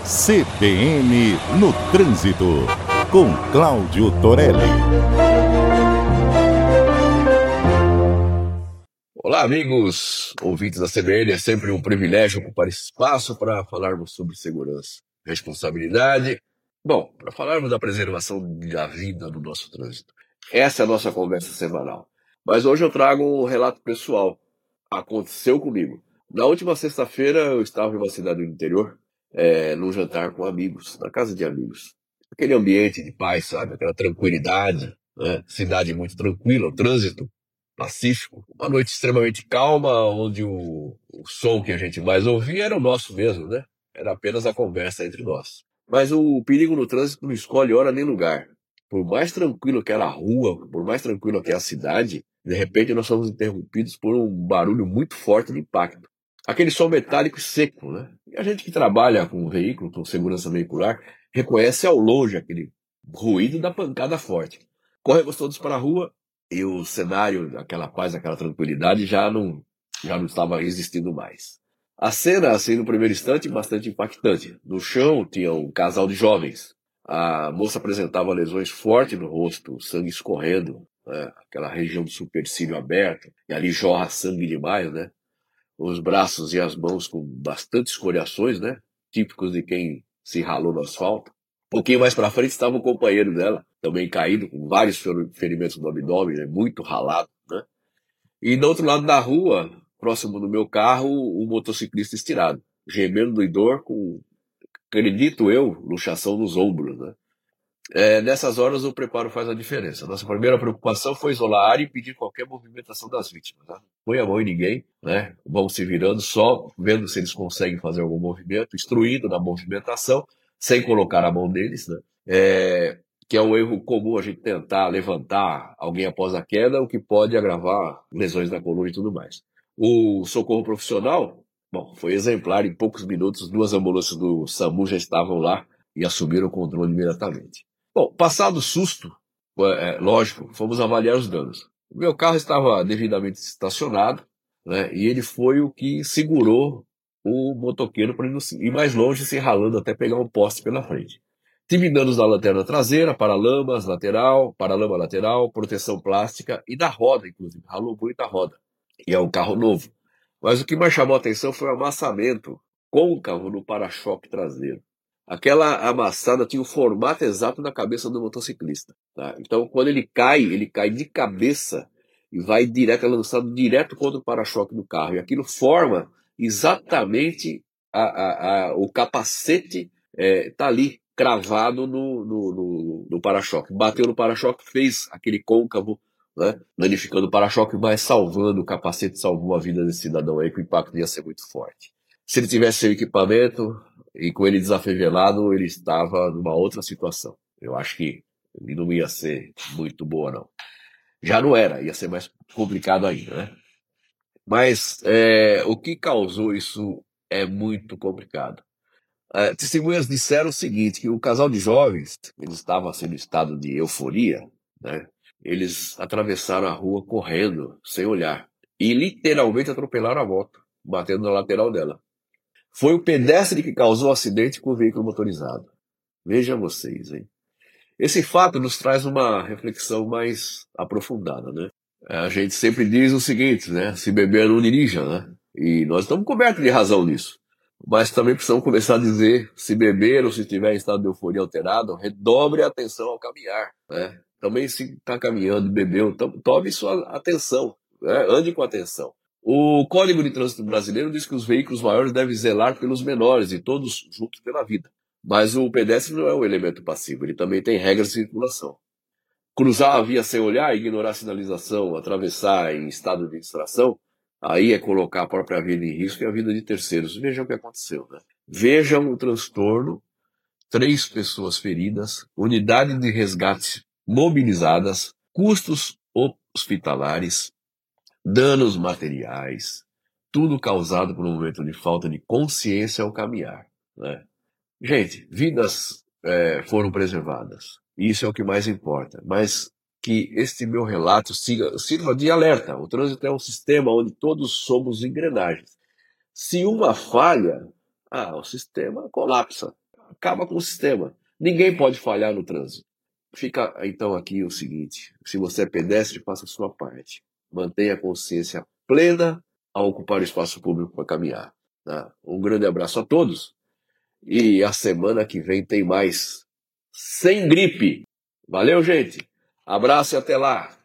CBN no Trânsito, com Cláudio Torelli. Olá, amigos, ouvintes da CBN. É sempre um privilégio ocupar esse espaço para falarmos sobre segurança, responsabilidade. Bom, para falarmos da preservação da vida no nosso trânsito. Essa é a nossa conversa semanal. Mas hoje eu trago um relato pessoal. Aconteceu comigo. Na última sexta-feira eu estava em uma cidade do interior, num jantar com amigos, na casa de amigos. Aquele ambiente de paz, sabe? Aquela tranquilidade, né? Cidade muito tranquila, o trânsito pacífico. Uma noite extremamente calma, onde o som que a gente mais ouvia era o nosso mesmo, né? Era apenas a conversa entre nós. Mas o perigo no trânsito não escolhe hora nem lugar. Por mais tranquilo que era a rua, por mais tranquilo que é a cidade, de repente nós somos interrompidos por um barulho muito forte de impacto. Aquele som metálico e seco, né? E a gente que trabalha com veículo, com segurança veicular, reconhece ao longe aquele ruído da pancada forte. Corremos todos para a rua e o cenário, aquela paz, aquela tranquilidade já não estava existindo mais. A cena, assim, no primeiro instante, bastante impactante. No chão tinha um casal de jovens. A moça apresentava lesões fortes no rosto, sangue escorrendo, né? Aquela região do supercílio aberto, e ali jorra sangue demais, né? Os braços e as mãos com bastante escoriações, né? Típicos de quem se ralou no asfalto. Um pouquinho mais para frente estava o companheiro dela, também caído, com vários ferimentos no abdômen, né? Muito ralado, né? E do outro lado da rua, próximo do meu carro, um motociclista estirado, gemendo de dor com, acredito eu, luxação nos ombros, né? Nessas horas o preparo faz a diferença. Nossa primeira preocupação foi isolar a área e impedir qualquer movimentação das vítimas. Tá? Põe a mão em ninguém, né? Vão se virando só, vendo se eles conseguem fazer algum movimento, instruindo na movimentação, sem colocar a mão neles, né? Que é um erro comum a gente tentar levantar alguém após a queda, o que pode agravar lesões da coluna e tudo mais. O socorro profissional, bom, foi exemplar. Em poucos minutos, 2 ambulâncias do SAMU já estavam lá e assumiram o controle imediatamente. Bom, passado o susto, lógico, fomos avaliar os danos. O meu carro estava devidamente estacionado, né, e ele foi o que segurou o motoqueiro para ele não ir mais longe, se ralando até pegar um poste pela frente. Tive danos na lanterna traseira, paralama lateral, proteção plástica e da roda, inclusive. Ralou muito a roda. E é um carro novo. Mas o que mais chamou a atenção foi o amassamento côncavo no para-choque traseiro. Aquela amassada tinha o formato exato da cabeça do motociclista. Tá? Então, quando ele cai de cabeça e vai direto, é lançado direto contra o para-choque do carro. E aquilo forma exatamente o capacete, tá ali, cravado no para-choque. Bateu no para-choque, fez aquele côncavo, né, danificando o para-choque, mas salvando o capacete, salvou a vida desse cidadão aí, que o impacto ia ser muito forte. Se ele tivesse seu equipamento e com ele desafevelado, ele estava numa outra situação. Eu acho que ele não ia ser muito boa, não. Já não era, ia ser mais complicado ainda, né? Mas o que causou isso é muito complicado. Testemunhas disseram o seguinte, que o casal de jovens, eles estavam assim no estado de euforia, né? Eles atravessaram a rua correndo, sem olhar, e literalmente atropelaram a moto, batendo na lateral dela. Foi o pedestre que causou o acidente com o veículo motorizado. Vejam vocês, hein? Esse fato nos traz uma reflexão mais aprofundada, né? A gente sempre diz o seguinte, né? Se beber, não dirija, né? E nós estamos cobertos de razão nisso. Mas também precisamos começar a dizer, se beber ou se estiver em estado de euforia alterado, redobre a atenção ao caminhar, né? Também se está caminhando e bebeu, tome sua atenção, né? Ande com atenção. O Código de Trânsito Brasileiro diz que os veículos maiores devem zelar pelos menores e todos juntos pela vida. Mas o pedestre não é um elemento passivo, ele também tem regras de circulação. Cruzar a via sem olhar, ignorar a sinalização, atravessar em estado de distração, aí é colocar a própria vida em risco e a vida de terceiros. Vejam o que aconteceu, né? Vejam o transtorno, 3 pessoas feridas, unidade de resgate mobilizadas, custos hospitalares, danos materiais, tudo causado por um momento de falta de consciência ao caminhar, né? Gente, vidas foram preservadas. Isso é o que mais importa. Mas que este meu relato sirva de alerta. O trânsito é um sistema onde todos somos engrenagens. Se uma falha, o sistema colapsa. acaba com o sistema. Ninguém pode falhar no trânsito. Fica então aqui o seguinte: se você é pedestre, faça a sua parte. Mantenha a consciência plena ao ocupar o espaço público para caminhar. Tá? Um grande abraço a todos e a semana que vem tem mais Sem Gripe. Valeu, gente. Abraço e até lá.